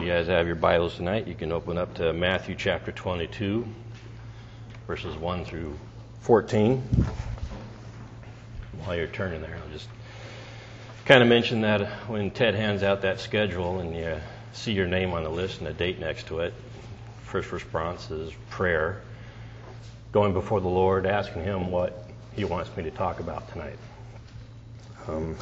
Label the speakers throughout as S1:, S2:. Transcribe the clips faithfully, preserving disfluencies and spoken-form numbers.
S1: you guys have your Bibles tonight, you can open up to Matthew chapter twenty-two, verses one through fourteen. While you're turning there, I'll just kind of mention that when Ted hands out that schedule and you see your name on the list and a date next to it, first response is prayer, going before the Lord, asking Him what He wants me to talk about tonight. Um,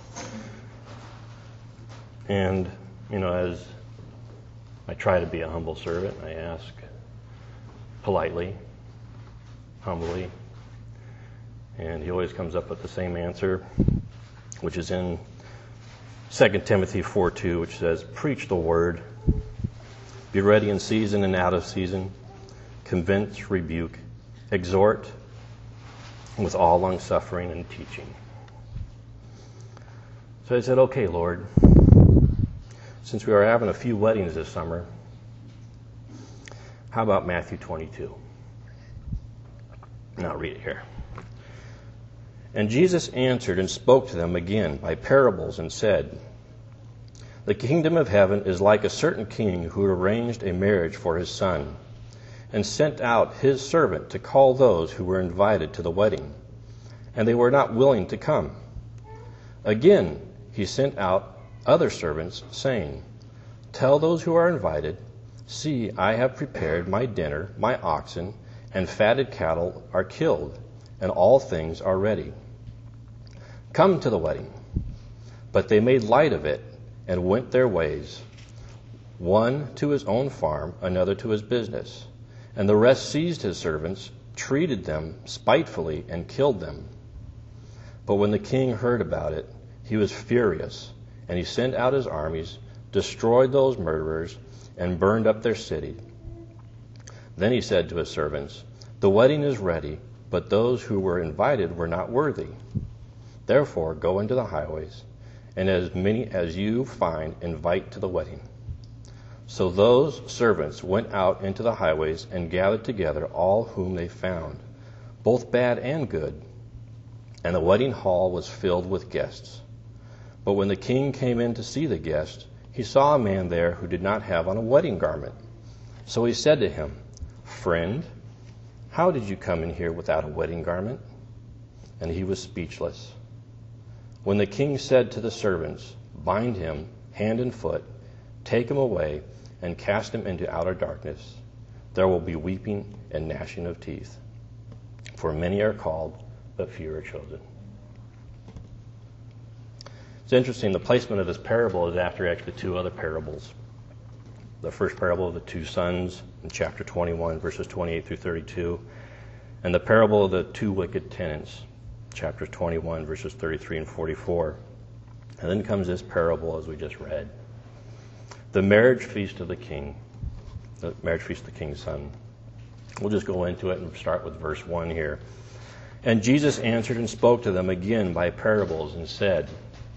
S1: and, you know, as I try to be a humble servant, I ask politely, humbly, and He always comes up with the same answer, which is in Second Timothy four two, which says, "Preach the word, be ready in season and out of season, convince, rebuke, exhort with all long-suffering and teaching." So I said, okay, Lord, since we are having a few weddings this summer, how about Matthew twenty-two? And I'll read it here. "And Jesus answered and spoke to them again by parables and said, The kingdom of heaven is like a certain king who arranged a marriage for his son, and sent out his servant to call those who were invited to the wedding, and they were not willing to come. Again, he sent out other servants, saying, Tell those who are invited, See, I have prepared my dinner, my oxen and fatted cattle are killed, and all things are ready. Come to the wedding. But they made light of it, and went their ways, one to his own farm, another to his business. And the rest seized his servants, treated them spitefully, and killed them. But when the king heard about it, he was furious, and he sent out his armies, destroyed those murderers, and burned up their city. Then he said to his servants, The wedding is ready, but those who were invited were not worthy. Therefore go into the highways, and as many as you find, invite to the wedding. So those servants went out into the highways and gathered together all whom they found, both bad and good. And the wedding hall was filled with guests. But when the king came in to see the guests, he saw a man there who did not have on a wedding garment. So he said to him, Friend, how did you come in here without a wedding garment? And he was speechless. When the king said to the servants, Bind him hand and foot, take him away, and cast him into outer darkness, there will be weeping and gnashing of teeth. For many are called, but few are chosen. It's interesting, the placement of this parable is after actually two other parables. The first parable of the two sons in chapter twenty-one, verses twenty-eight through thirty-two, and the parable of the two wicked tenants, chapters twenty-one, verses thirty-three and forty-four. And then comes this parable as we just read. The marriage feast of the king, the marriage feast of the king's son. We'll just go into it and start with verse one here. And Jesus answered and spoke to them again by parables and said,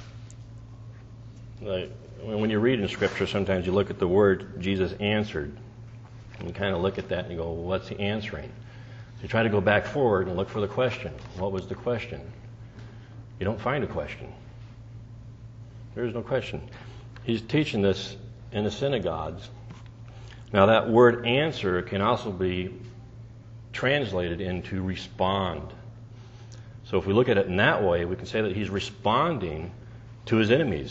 S1: like, when you read in Scripture, sometimes you look at the word Jesus answered, and you kind of look at that and you go, well, what's he answering? So you try to go back forward and look for the question. What was the question? You don't find a question. There is no question. He's teaching this in the synagogues. Now that word answer can also be translated into respond. So if we look at it in that way, we can say that he's responding to his enemies.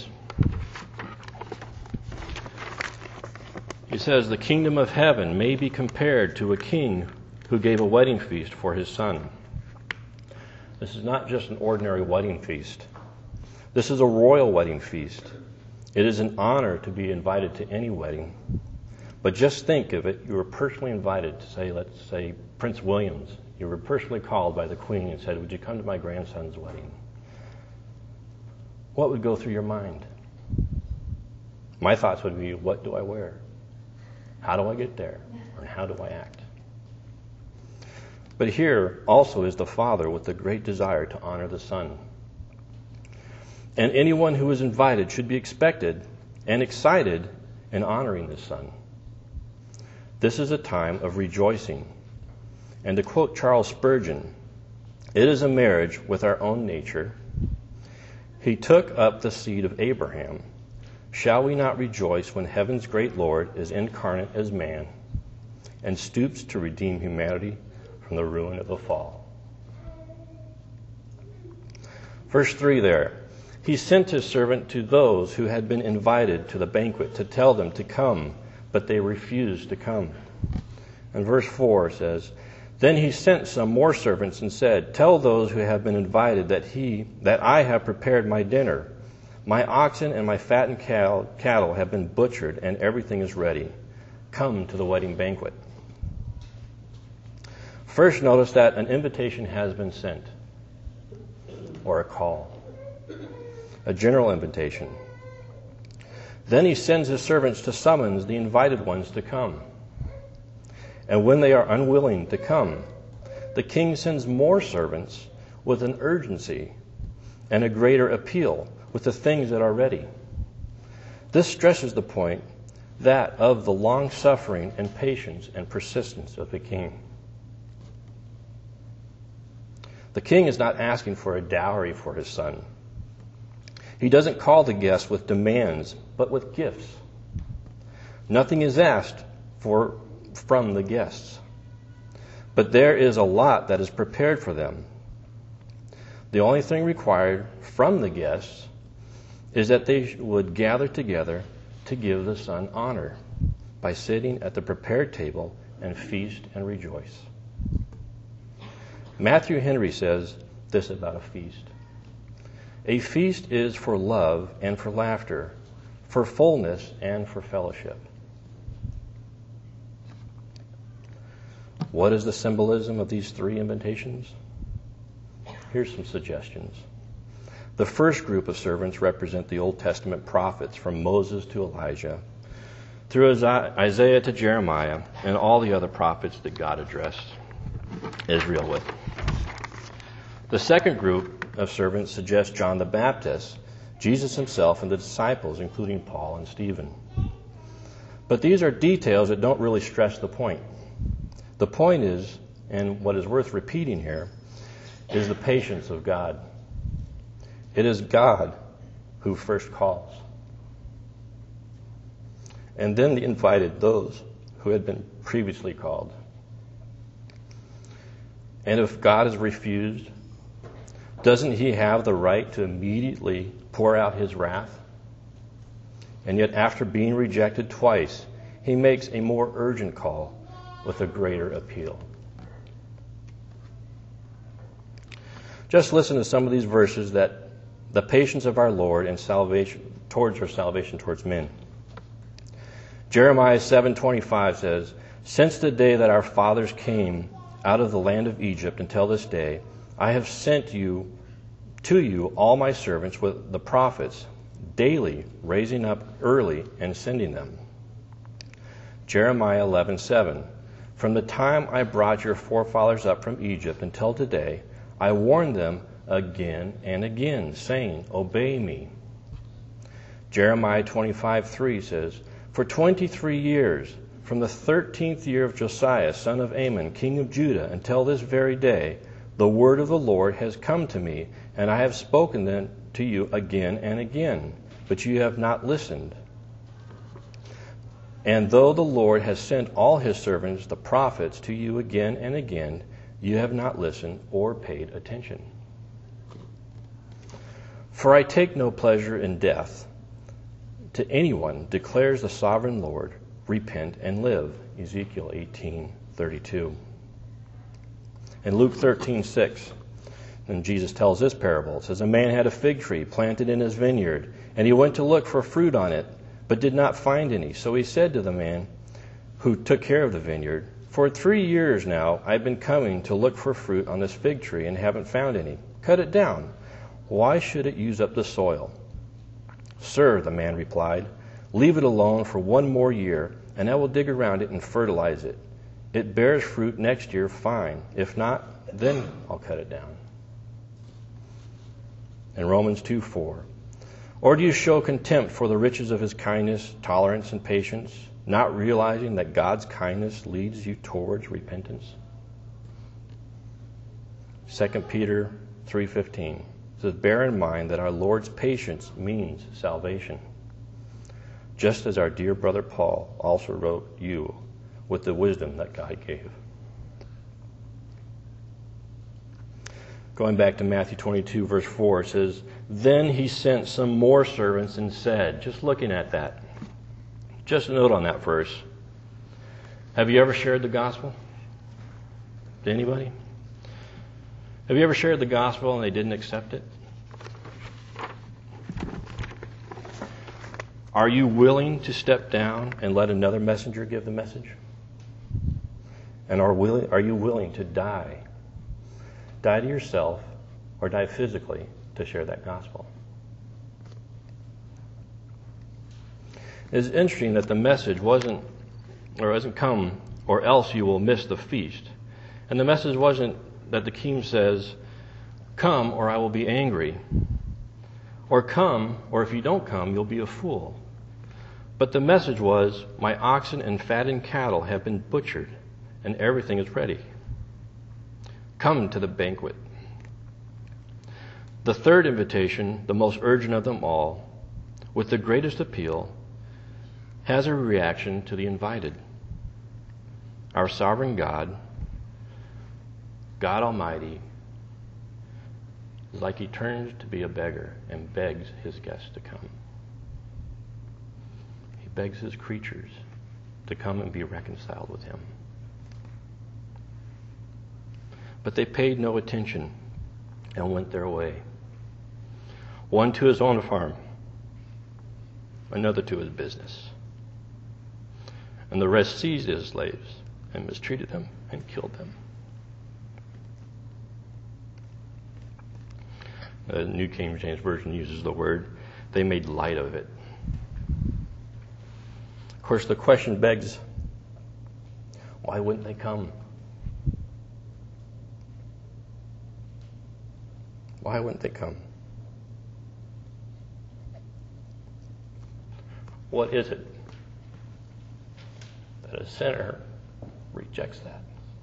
S1: He says, the kingdom of heaven may be compared to a king who gave a wedding feast for his son. This is not just an ordinary wedding feast. This is a royal wedding feast. It is an honor to be invited to any wedding. But just think of it, you were personally invited to say, let's say, Prince William's. You were personally called by the Queen and said, would you come to my grandson's wedding? What would go through your mind? My thoughts would be, what do I wear? How do I get there? And how do I act? But here also is the Father with the great desire to honor the Son. And anyone who is invited should be expected and excited in honoring the Son. This is a time of rejoicing. And to quote Charles Spurgeon, it is a marriage with our own nature. He took up the seed of Abraham, shall we not rejoice when heaven's great Lord is incarnate as man and stoops to redeem humanity from the ruin of the fall? Verse three there. He sent his servant to those who had been invited to the banquet to tell them to come, but they refused to come. And verse four says, Then he sent some more servants and said, Tell those who have been invited that he that I have prepared my dinner. My oxen and my fattened cattle have been butchered, and everything is ready. Come to the wedding banquet. First, notice that an invitation has been sent, or a call, a general invitation. Then he sends his servants to summons the invited ones to come. And when they are unwilling to come, the king sends more servants with an urgency and a greater appeal with the things that are ready. This stresses the point that of the long suffering and patience and persistence of the king. The king is not asking for a dowry for his son. He doesn't call the guests with demands, but with gifts. Nothing is asked for from the guests, but there is a lot that is prepared for them. The only thing required from the guests is that they would gather together to give the son honor by sitting at the prepared table and feast and rejoice. Matthew Henry says this about a feast. A feast is for love and for laughter, for fullness and for fellowship. What is the symbolism of these three invitations? Here's some suggestions. The first group of servants represent the Old Testament prophets from Moses to Elijah, through Isaiah to Jeremiah, and all the other prophets that God addressed Israel with. The second group of servants suggests John the Baptist, Jesus himself, and the disciples, including Paul and Stephen. But these are details that don't really stress the point. The point is, and what is worth repeating here, is the patience of God. It is God who first calls. And then invited those who had been previously called. And if God is refused, doesn't he have the right to immediately pour out his wrath? And yet after being rejected twice, he makes a more urgent call with a greater appeal. Just listen to some of these verses that the patience of our Lord and salvation towards our salvation towards men. Jeremiah seven twenty-five says, Since the day that our fathers came out of the land of Egypt until this day, I have sent you to you all my servants with the prophets, daily raising up early and sending them. Jeremiah eleven seven, From the time I brought your forefathers up from Egypt until today, I warned them again and again, saying, Obey me. Jeremiah twenty-five three says, For twenty-three years, from the thirteenth year of Josiah, son of Amon, king of Judah, until this very day, the word of the Lord has come to me, and I have spoken them to you again and again, but you have not listened. And though the Lord has sent all his servants, the prophets, to you again and again, you have not listened or paid attention. For I take no pleasure in death. To anyone declares the sovereign Lord, repent and live. Ezekiel eighteen thirty-two. In Luke thirteen six, and Jesus tells this parable. It says, A man had a fig tree planted in his vineyard, and he went to look for fruit on it, but did not find any. So he said to the man who took care of the vineyard, For three years now I've been coming to look for fruit on this fig tree and haven't found any. Cut it down. Why should it use up the soil? Sir, the man replied, leave it alone for one more year, and I will dig around it and fertilize it. It bears fruit next year, fine. If not, then I'll cut it down. In Romans two four, or do you show contempt for the riches of his kindness, tolerance, and patience, not realizing that God's kindness leads you towards repentance? Second Peter three fifteen says, bear in mind that our Lord's patience means salvation. just as our dear brother Paul also wrote you with the wisdom that God gave. Going back to Matthew twenty-two, verse four, it says, Then he sent some more servants and said, just looking at that, just a note on that verse. Have you ever shared the gospel? To anybody? Have you ever shared the gospel and they didn't accept it? Are you willing to step down and let another messenger give the message? And are willing, are you willing to die? Die to yourself or die physically to share that gospel? It's interesting that the message wasn't, or hasn't come, or else you will miss the feast. And the message wasn't that the king says, come or I will be angry. Or come, or if you don't come, you'll be a fool. But the message was, my oxen and fattened cattle have been butchered, and everything is ready. Come to the banquet. The third invitation, the most urgent of them all, with the greatest appeal, has a reaction to the invited. Our sovereign God, God Almighty, is like he turns to be a beggar and begs his guests to come. He begs his creatures to come and be reconciled with him. But they paid no attention and went their way. One to his own farm, another to his business. And the rest seized his slaves and mistreated them and killed them. The New King James Version uses the word, they made light of it. Of course, the question begs, why wouldn't they come? Why wouldn't they come? What is it that a sinner rejects that?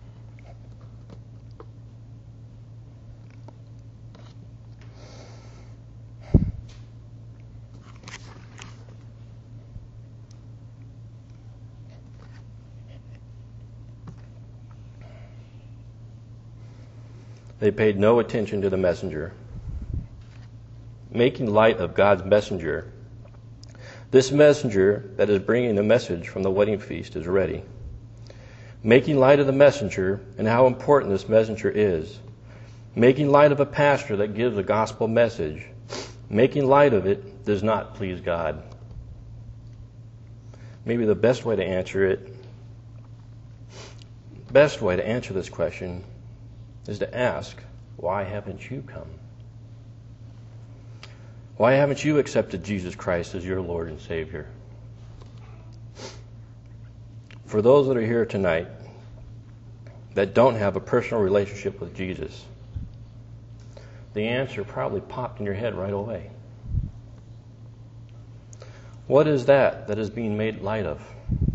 S1: They paid no attention to the messenger. Making light of God's messenger, this messenger that is bringing the message from the wedding feast is ready. Making light of the messenger and how important this messenger is. Making light of a pastor that gives a gospel message. Making light of it does not please God. Maybe the best way to answer it, best way to answer this question is to ask, why haven't you come? Why haven't you accepted Jesus Christ as your Lord and Savior? For those that are here tonight that don't have a personal relationship with Jesus, the answer probably popped in your head right away. What is that that is being made light of?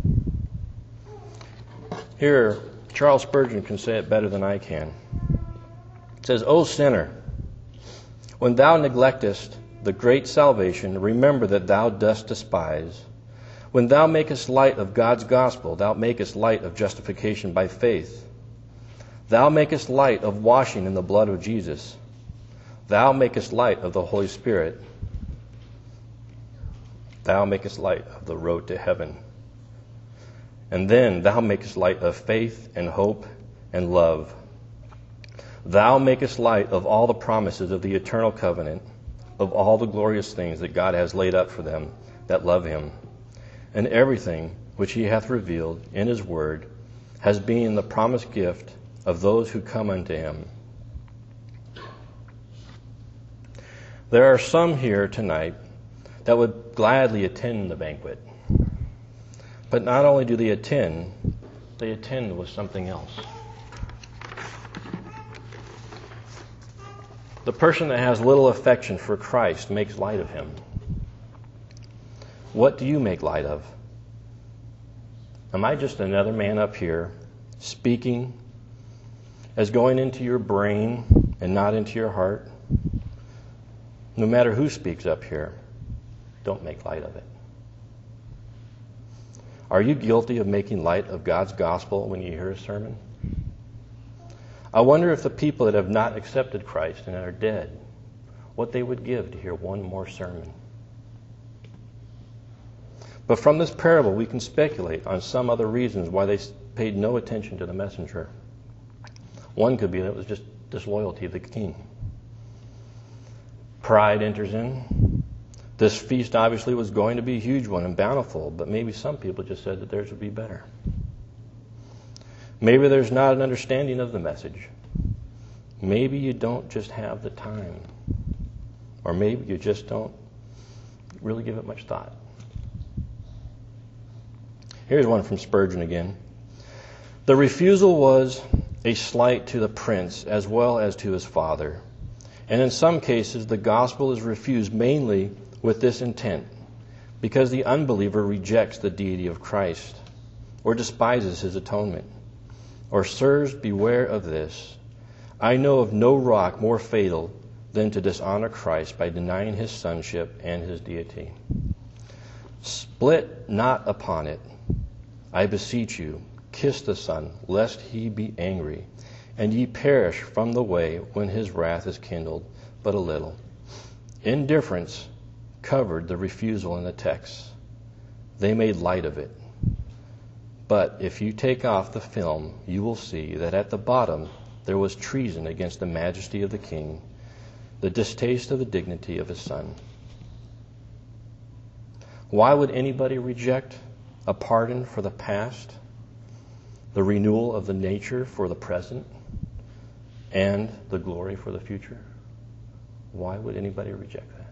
S1: Here, Charles Spurgeon can say it better than I can. It says, O sinner, when thou neglectest the great salvation, remember that thou dost despise. When thou makest light of God's gospel, thou makest light of justification by faith. Thou makest light of washing in the blood of Jesus. Thou makest light of the Holy Spirit. Thou makest light of the road to heaven. And then thou makest light of faith and hope and love. Thou makest light of all the promises of the eternal covenant, of all the glorious things that God has laid up for them that love him. And everything which he hath revealed in his word has been the promised gift of those who come unto him. There are some here tonight that would gladly attend the banquet. But not only do they attend, they attend with something else. The person that has little affection for Christ makes light of him. What do you make light of? Am I just another man up here speaking as going into your brain and not into your heart? No matter who speaks up here, don't make light of it. Are you guilty of making light of God's gospel when you hear a sermon? I wonder if the people that have not accepted Christ and are dead, what they would give to hear one more sermon. But from this parable, we can speculate on some other reasons why they paid no attention to the messenger. One could be that it was just disloyalty to the king. Pride enters in. This feast obviously was going to be a huge one and bountiful, but maybe some people just said that theirs would be better. Maybe there's not an understanding of the message. Maybe you don't just have the time. Or maybe you just don't really give it much thought. Here's one from Spurgeon again. The refusal was a slight to the prince as well as to his father. And in some cases, the gospel is refused mainly with this intent, because the unbeliever rejects the deity of Christ, or despises his atonement. Or, sirs, beware of this. I know of no rock more fatal than to dishonor Christ by denying his sonship and his deity. Split not upon it. I beseech you, kiss the Son, lest he be angry, and ye perish from the way when his wrath is kindled but a little. Indifference covered the refusal in the text. They made light of it. But if you take off the film, you will see that at the bottom there was treason against the majesty of the king, the distaste of the dignity of his son. Why would anybody reject a pardon for the past, the renewal of the nature for the present, and the glory for the future? Why would anybody reject that?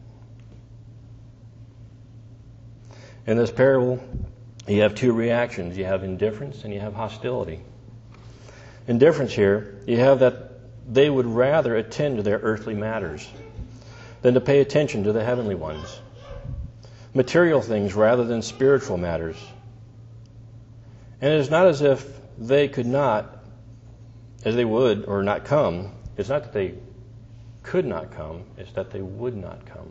S1: In this parable, you have two reactions. You have indifference and you have hostility. Indifference here, you have that they would rather attend to their earthly matters than to pay attention to the heavenly ones. Material things rather than spiritual matters. And it is not as if they could not, as they would or not come. It's not that they could not come, it's that they would not come.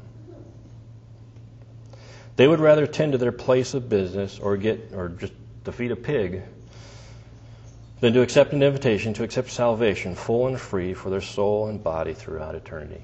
S1: They would rather tend to their place of business or get or just defeat a pig than to accept an invitation to accept salvation full and free for their soul and body throughout eternity.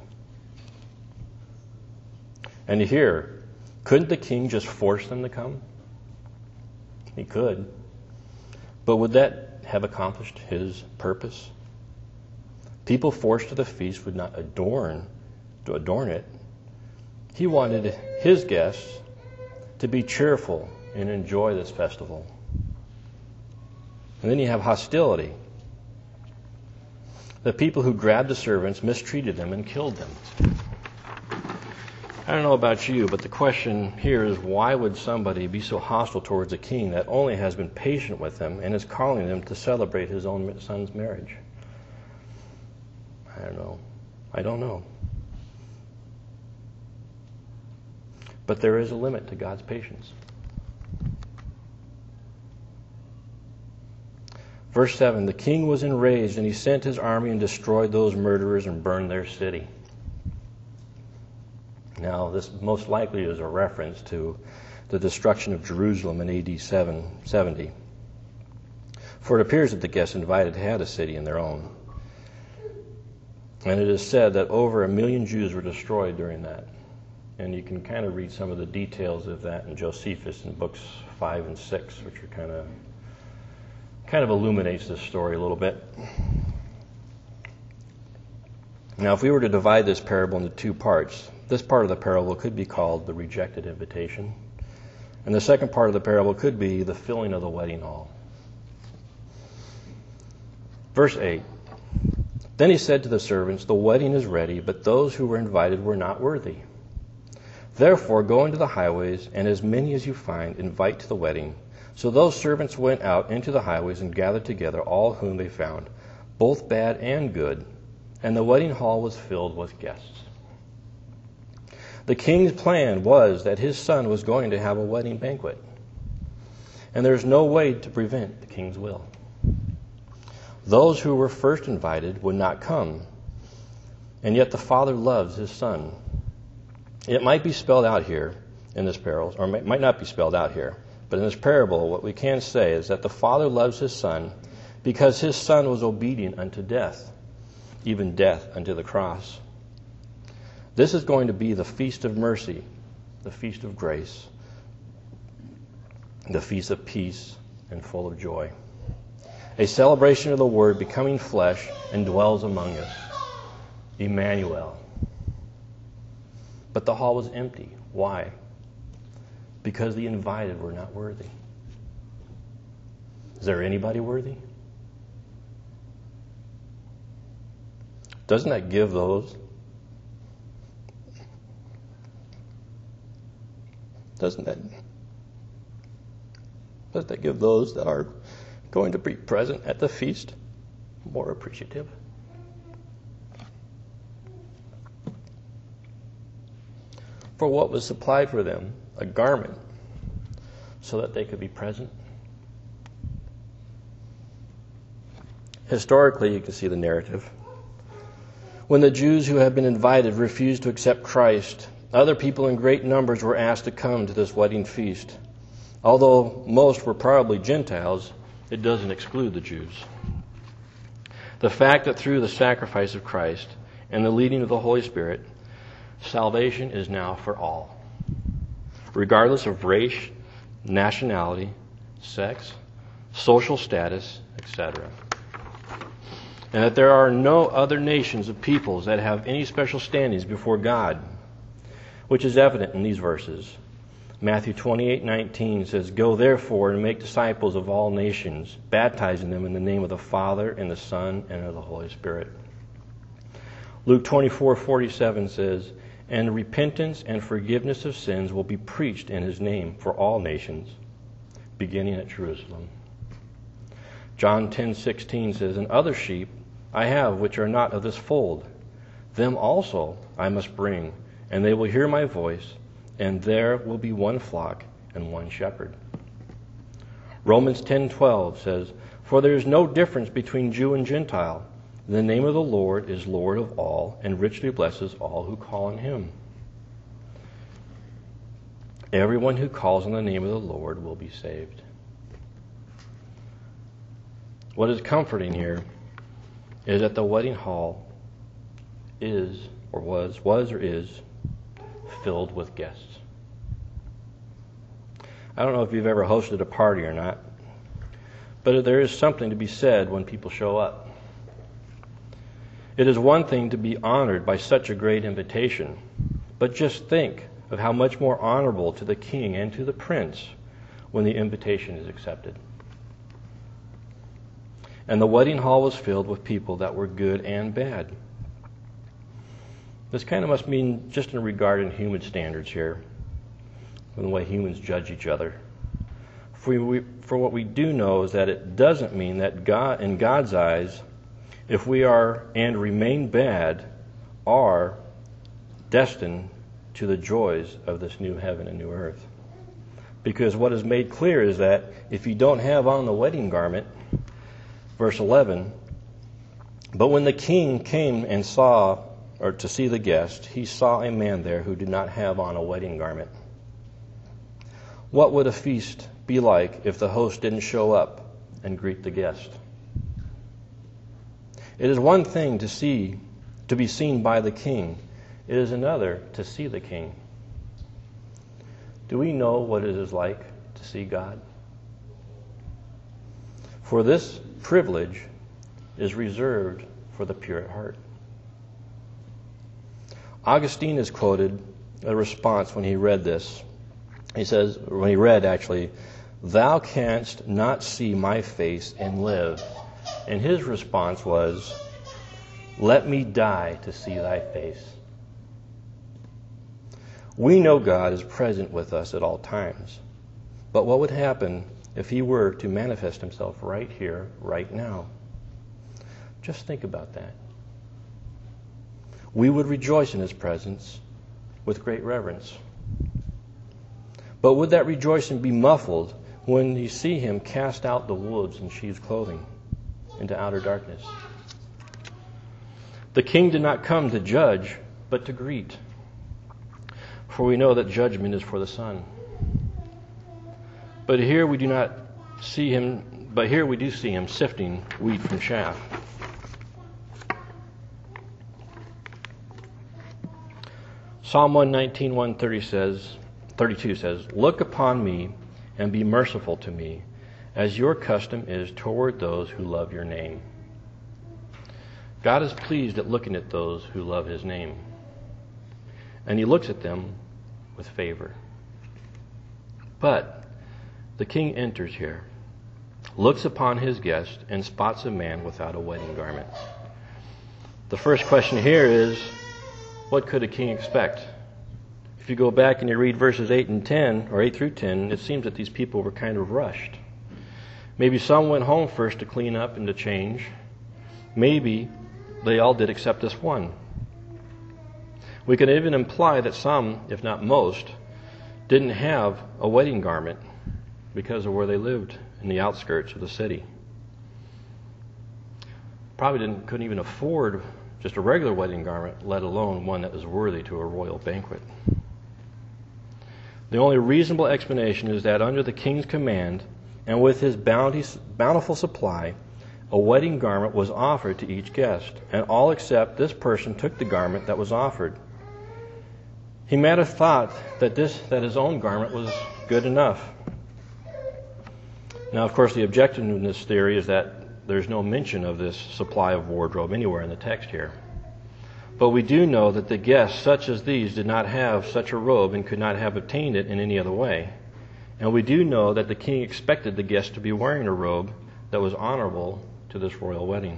S1: And here, couldn't the king just force them to come? He could. But would that have accomplished his purpose? People forced to the feast would not adorn to adorn it. He wanted his guests to be cheerful and enjoy this festival. And then you have hostility. The people who grabbed the servants mistreated them and killed them. I don't know about you, but the question here is, why would somebody be so hostile towards a king that only has been patient with them and is calling them to celebrate his own son's marriage? I don't know. I don't know. But there is a limit to God's patience. Verse seven, the king was enraged, and he sent his army and destroyed those murderers and burned their city. Now, this most likely is a reference to the destruction of Jerusalem in A D seven seventy. For it appears that the guests invited had a city in their own. And it is said that over a million Jews were destroyed during that. And you can kind of read some of the details of that in Josephus in books five and six, which are kind of kind of illuminates this story a little bit. Now, if we were to divide this parable into two parts, this part of the parable could be called the rejected invitation, and the second part of the parable could be the filling of the wedding hall. Verse eight, then he said to the servants, the wedding is ready, but those who were invited were not worthy. Therefore, go into the highways, and as many as you find, invite to the wedding. So those servants went out into the highways and gathered together all whom they found, both bad and good, and the wedding hall was filled with guests. The king's plan was that his son was going to have a wedding banquet, and there's no way to prevent the king's will. Those who were first invited would not come, and yet the father loves his son. It might be spelled out here in this parable, or it might not be spelled out here, But in this parable, what we can say is that the Father loves his Son because his Son was obedient unto death, even death unto the cross. This is going to be the feast of mercy, the feast of grace, the feast of peace and full of joy. A celebration of the Word becoming flesh and dwells among us. Emmanuel. But the hall was empty. Why? Because the invited were not worthy. Is there anybody worthy? Doesn't that give those doesn't that doesn't that give those that are going to be present at the feast more appreciative? For what was supplied for them, a garment, so that they could be present. Historically, you can see the narrative. When the Jews who had been invited refused to accept Christ, other people in great numbers were asked to come to this wedding feast. Although most were probably Gentiles, it doesn't exclude the Jews. The fact that through the sacrifice of Christ and the leading of the Holy Spirit, salvation is now for all, regardless of race, nationality, sex, social status, et cetera. And that there are no other nations of peoples that have any special standings before God, which is evident in these verses. Matthew twenty-eight nineteen says, "Go therefore and make disciples of all nations, baptizing them in the name of the Father and the Son and of the Holy Spirit." Luke twenty-four forty-seven says, "And repentance and forgiveness of sins will be preached in his name for all nations, beginning at Jerusalem." John ten sixteen says, "And other sheep I have which are not of this fold. Them also I must bring, and they will hear my voice, and there will be one flock and one shepherd." Romans ten twelve says, "For there is no difference between Jew and Gentile. The name of the Lord is Lord of all, and richly blesses all who call on him." Everyone who calls on the name of the Lord will be saved. What is comforting here is that the wedding hall is, or was, was or is, filled with guests. I don't know if you've ever hosted a party or not, but there is something to be said when people show up. It is one thing to be honored by such a great invitation, but just think of how much more honorable to the king and to the prince when the invitation is accepted. And the wedding hall was filled with people that were good and bad. This kind of must mean just in regard in human standards here, in the way humans judge each other. For, we, for what we do know is that it doesn't mean that God, in God's eyes, if we are and remain bad, are destined to the joys of this new heaven and new earth. Because what is made clear is that if you don't have on the wedding garment, verse eleven, "But when the king came and saw, or to see the guest, he saw a man there who did not have on a wedding garment." What would a feast be like if the host didn't show up and greet the guest? It is one thing to see, to be seen by the king. It is another to see the king. Do we know what it is like to see God? For this privilege is reserved for the pure at heart. Augustine is quoted a response when he read this. He says, when he read actually, "Thou canst not see my face and live." And his response was, "Let me die to see thy face." We know God is present with us at all times. But what would happen if he were to manifest himself right here, right now? Just think about that. We would rejoice in his presence with great reverence. But would that rejoicing be muffled when you see him cast out the wolves in sheep's clothing into outer darkness? The king did not come to judge, but to greet. For we know that judgment is for the Son. But here we do not see him, but here we do see him sifting wheat from chaff. Psalm one nineteen, one thirty says, thirty-two says, "Look upon me and be merciful to me, as your custom is toward those who love your name." God is pleased at looking at those who love his name. And he looks at them with favor. But the king enters here, looks upon his guest, and spots a man without a wedding garment. The first question here is, what could a king expect? If you go back and you read verses eight and ten, or eight through ten, it seems that these people were kind of rushed. Maybe some went home first to clean up and to change. Maybe they all did except this one. We can even imply that some, if not most, didn't have a wedding garment because of where they lived in the outskirts of the city. Probably didn't, couldn't even afford just a regular wedding garment, let alone one that was worthy to a royal banquet. The only reasonable explanation is that under the king's command and with his bounty, bountiful supply, a wedding garment was offered to each guest, and all except this person took the garment that was offered. He might have thought that this that his own garment was good enough. Now, of course, the objection in this theory is that there's no mention of this supply of wardrobe anywhere in the text here. But we do know that the guests such as these did not have such a robe and could not have obtained it in any other way. And we do know that the king expected the guests to be wearing a robe that was honorable to this royal wedding.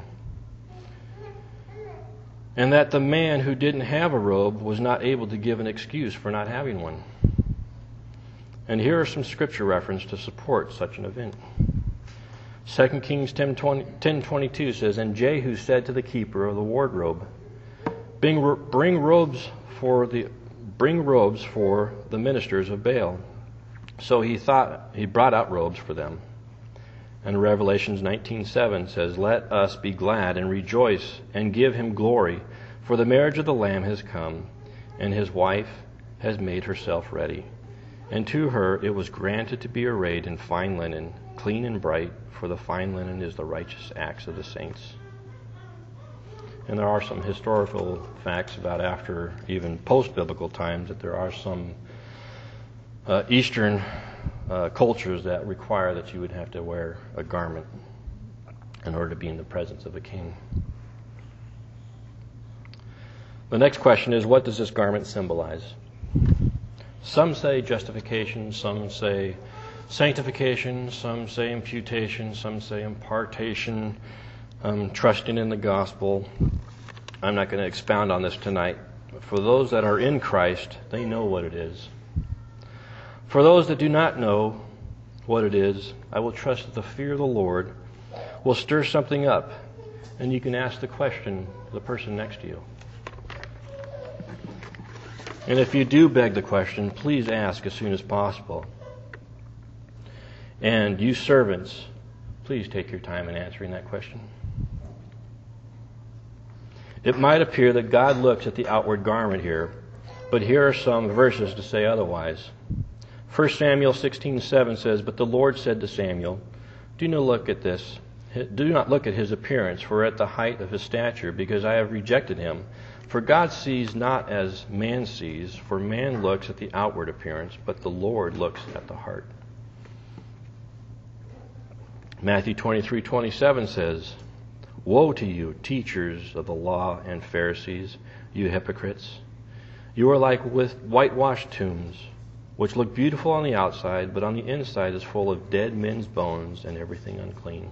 S1: And that the man who didn't have a robe was not able to give an excuse for not having one. And here are some scripture references to support such an event. Second Kings ten twenty-two says, "And Jehu said to the keeper of the wardrobe, Bring, bring robes for the bring robes for the ministers of Baal." So he thought he brought out robes for them. And Revelations nineteen seven says, "Let us be glad and rejoice and give him glory, for the marriage of the Lamb has come, and his wife has made herself ready. And to her it was granted to be arrayed in fine linen, clean and bright, for the fine linen is the righteous acts of the saints." And there are some historical facts about after even post-biblical times that there are some uh, Eastern uh, cultures that require that you would have to wear a garment in order to be in the presence of a king. The next question is, what does this garment symbolize? Some say justification, some say sanctification, some say imputation, some say impartation, um, trusting in the gospel. I'm not going to expound on this tonight. For those that are in Christ, they know what it is. For those that do not know what it is, I will trust that the fear of the Lord will stir something up, and you can ask the question to the person next to you. And if you do beg the question, please ask as soon as possible. And you servants, please take your time in answering that question. It might appear that God looks at the outward garment here, but here are some verses to say otherwise. First Samuel sixteen seven says, "But the Lord said to Samuel, Do not look at this. Do not look at his appearance, for at the height of his stature, because I have rejected him. For God sees not as man sees, for man looks at the outward appearance, but the Lord looks at the heart." Matthew twenty-three twenty-seven says, "Woe to you, teachers of the law and Pharisees, you hypocrites! You are like with whitewashed tombs, which look beautiful on the outside, but on the inside is full of dead men's bones and everything unclean."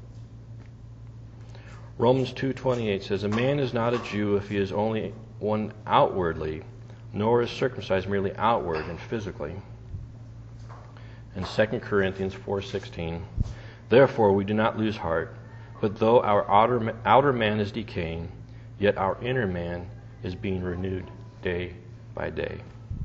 S1: Romans two twenty-eight says, "A man is not a Jew if he is only one outwardly, nor is circumcised merely outward and physically." And Second Corinthians four sixteen, "Therefore we do not lose heart, but though our outer, outer man is decaying, yet our inner man is being renewed day by day."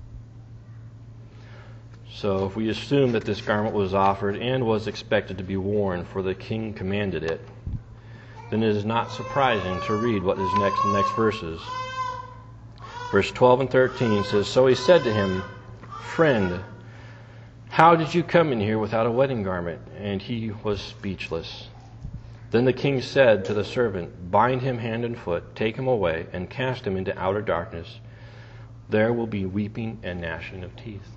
S1: So if we assume that this garment was offered and was expected to be worn, for the king commanded it, then it is not surprising to read what is next in the next verses. Verse twelve and thirteen says, "So he said to him, Friend, "How did you come in here without a wedding garment?" And he was speechless. Then the king said to the servant, "Bind him hand and foot, take him away, and cast him into outer darkness. There will be weeping and gnashing of teeth."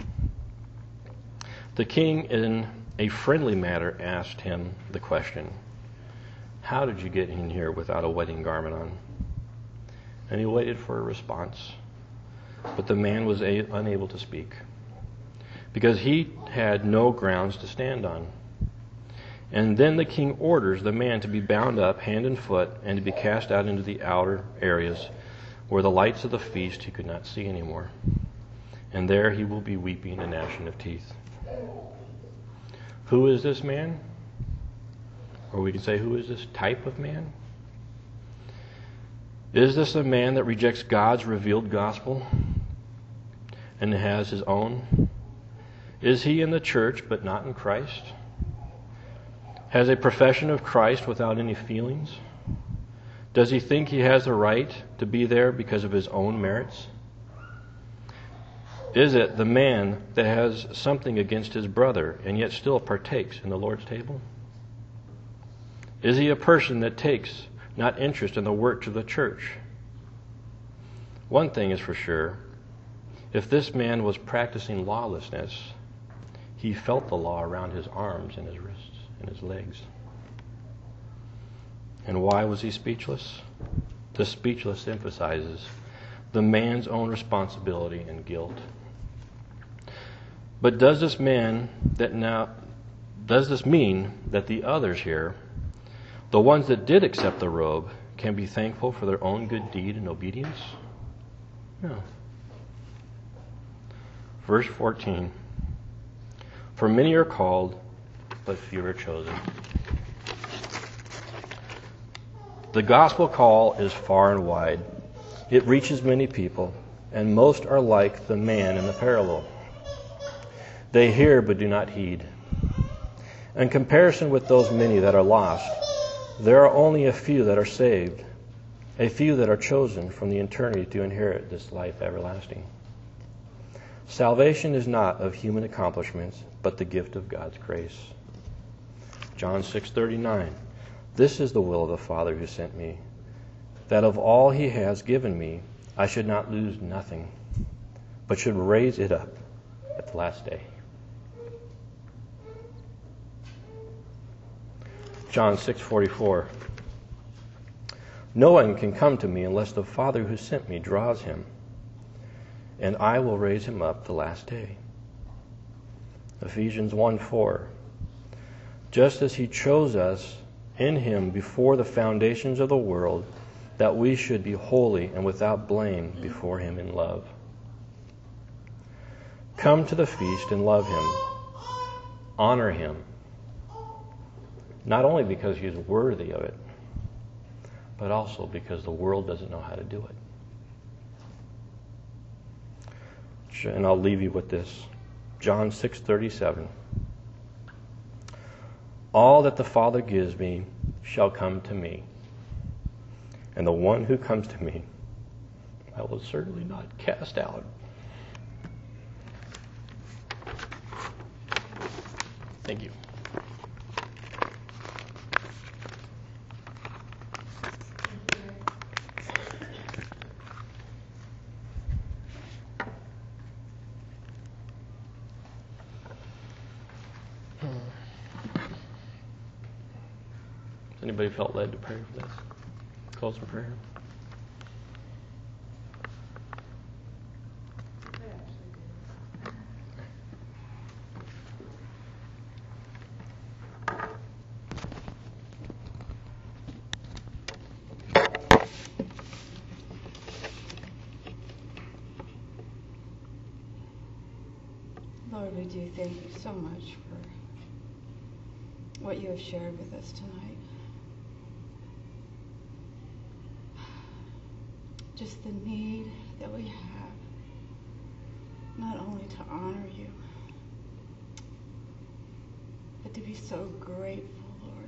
S1: The king, in a friendly manner, asked him the question, "How did you get in here without a wedding garment on?" And he waited for a response. But the man was a- unable to speak, because he had no grounds to stand on. And then the king orders the man to be bound up hand and foot and to be cast out into the outer areas where the lights of the feast he could not see anymore. And there he will be weeping and gnashing of teeth. Who is this man? Or we can say, who is this type of man? Is this a man that rejects God's revealed gospel and has his own? Is he in the church but not in Christ? Has a profession of Christ without any feelings? Does he think he has the right to be there because of his own merits? Is it the man that has something against his brother and yet still partakes in the Lord's table? Is he a person that takes not interest in the works of the church? One thing is for sure. If this man was practicing lawlessness, he felt the law around his arms and his wrists and his legs. And why was he speechless? The speechless emphasizes the man's own responsibility and guilt. But does this man that now does this mean that the others here, the ones that did accept the robe, can be thankful for their own good deed and obedience? No. Verse fourteen. For many are called, but few are chosen. The gospel call is far and wide. It reaches many people, and most are like the man in the parable. They hear but do not heed. In comparison with those many that are lost, there are only a few that are saved, a few that are chosen from the eternity to inherit this life everlasting. Salvation is not of human accomplishments, but the gift of God's grace. John six thirty-nine. This is the will of the Father who sent me, that of all he has given me, I should not lose nothing, but should raise it up at the last day. John six forty-four. No one can come to me unless the Father who sent me draws him, and I will raise him up the last day. Ephesians one four. Just as he chose us in him before the foundations of the world, that we should be holy and without blame before him in love. Come to the feast and love him. Honor him. Not only because he is worthy of it, but also because the world doesn't know how to do it. And I'll leave you with this. John six thirty-seven. All that the Father gives me shall come to me, and the one who comes to me I will certainly not cast out. Thank you. Anybody felt led to pray for this? Close in prayer.
S2: Lord, we do thank you so much for what you have shared with us tonight. Just the need that we have, not only to honor you, but to be so grateful, Lord,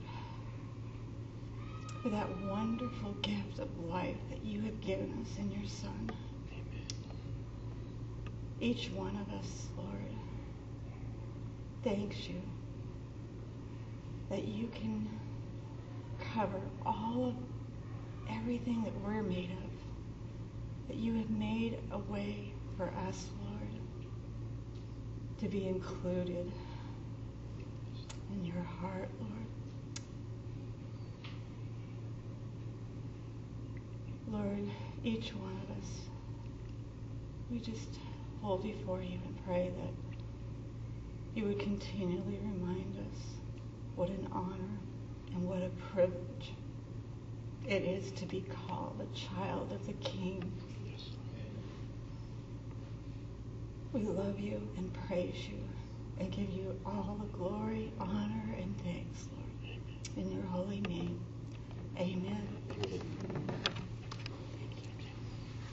S2: for that wonderful gift of life that you have given us in your Son. Amen. Each one of us, Lord, thanks you that you can cover all of everything that we're made of, that you have made a way for us, Lord, to be included in your heart, Lord. Lord, each one of us, we just hold before you and pray that you would continually remind us what an honor and what a privilege it is to be called a child of the King. We love you and praise you and give you all the glory, honor, and thanks, Lord. In your holy name, amen.